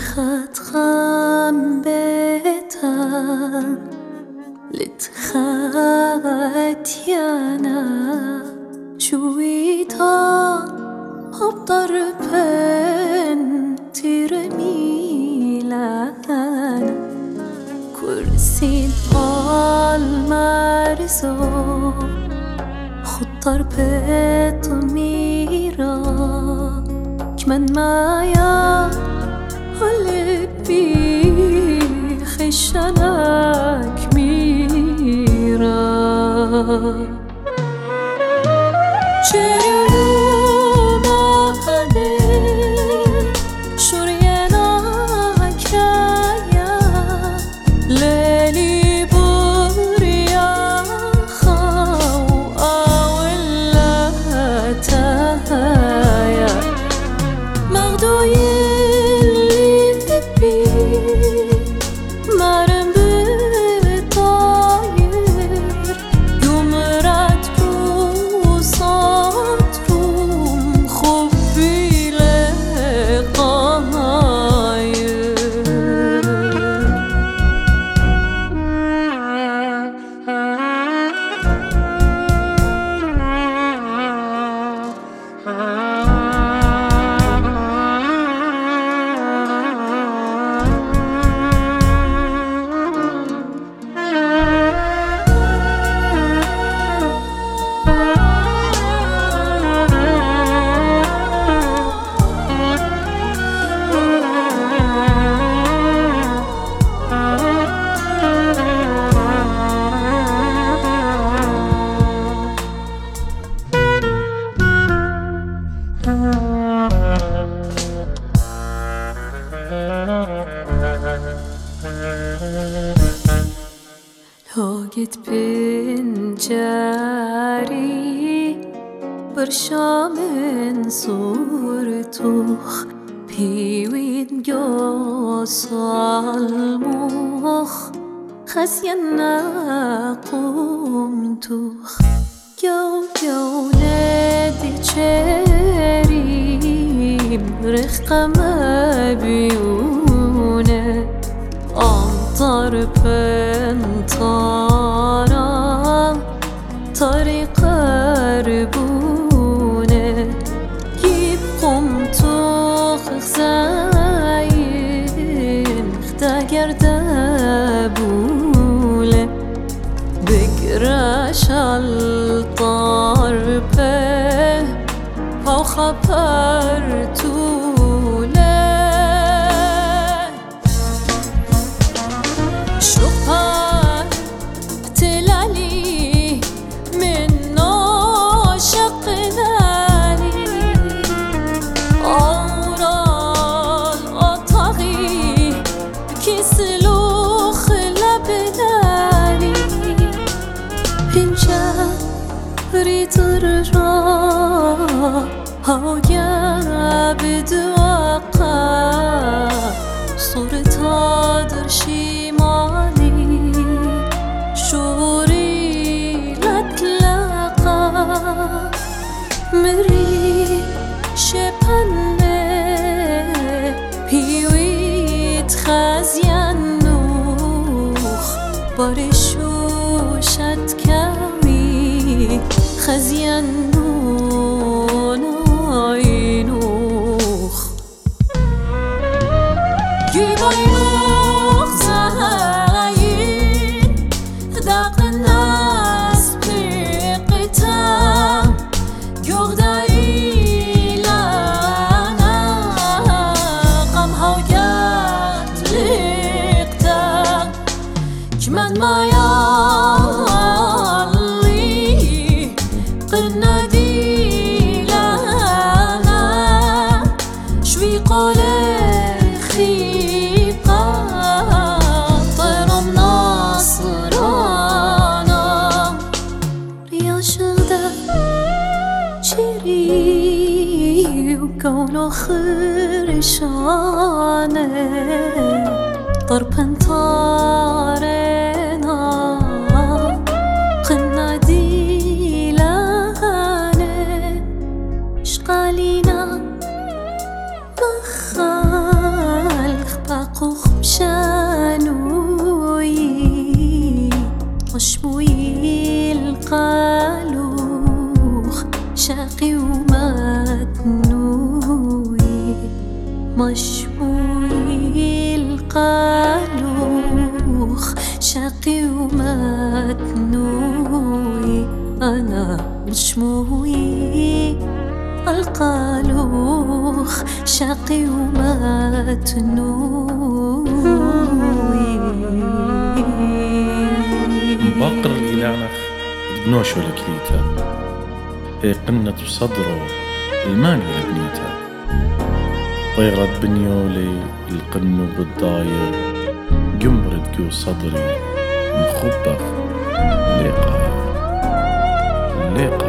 خطخم بيتم لتخاتيانا شويتا هبطر بن ترميلانا كرسي المارزو خطر بيت ميرا كمان معايا قلبي خشناك ميرا لقيت بنجاري برشا من صورتوخ بيوين قوص المخ خسينا قومتوخ جو نادي تشاري رخقة ما بيونه أمطر بنطارة طريق ربونه يبقم توخ خزاين اختاقر دابوله بقراش الطربه أو خبرتوله هاويا بدوقا صورتها در شمالي شعوري لا تلاقى مري شبنه بيويت خزيانوخ برشوشت كاوي خزيانوخ يباينوخ زهاين داق الناس بقتا يغداري لنا قم هويات لقتا كمان ما يالي قلنا دي لنا شوي قولي وكون آخر شانه ضربا طارنا قلنا دي لانه شقالينا مخالق مشموي القالوخ شقي وما تنوي أنا مشموي القالوخ شقي وما تنوي باقر الإلانخ بنوش ولا كليتا هي قنة بصدره المال ولا بنيتا طيرت بنيولي القنو بالضاير قمرت جو صدري مخبخ ليه قاير